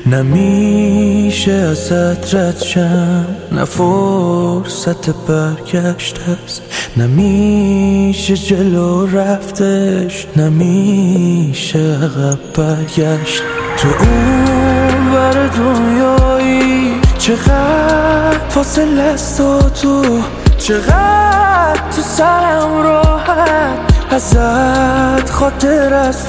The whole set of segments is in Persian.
نمیشه ازت رد شم، نه فرصت برگشت است، نمیشه جلو رفتش، نمیشه عقب برگشت. تو اون ور دنیایی چقدر فاصله است تو، چقدر تو سرم راحت ازت خاطر است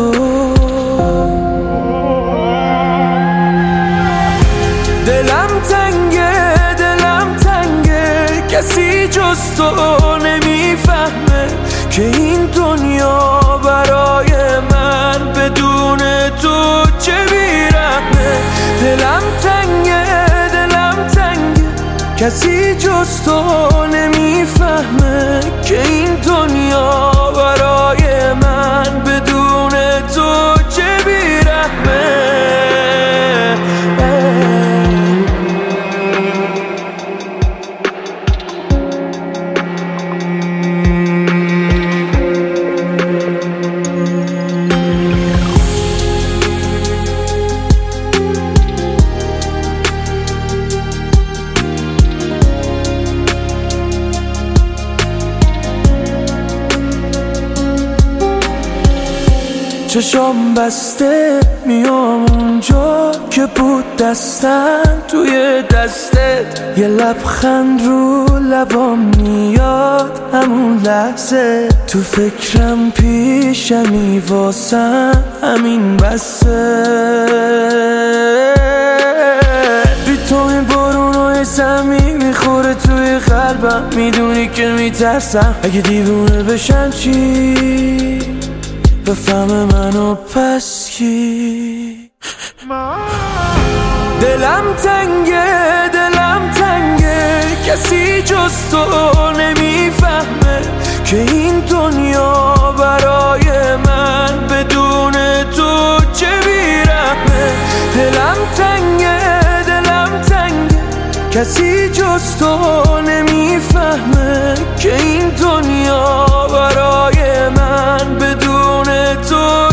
دلم تنگه کسی جز تو نمیفهمه که این دنیا برای من بدون تو چه بیرحمه. دلم تنگه کسی جز تو نمیفهمه که این دنیا برای من بدون تو چه بیرحمه. چشام بسته میام اونجا که بود دستم توی دستت، یه لبخند رو لبام میاد همون لحظه، تو فکرم پیشمی واسم همین بسه. بی تو این بارونای زمین میخوره توی قلبم، میدونی که میترسم اگه دیوونه بشم چی بفهم منو پس کی. دلم تنگه کسی جز تو نمیفهمه که این دنیا برای من بدون تو چه بیرحمه. دلم تنگه کسی جز تو نمیفهمه که این دنیا برای من بدون تو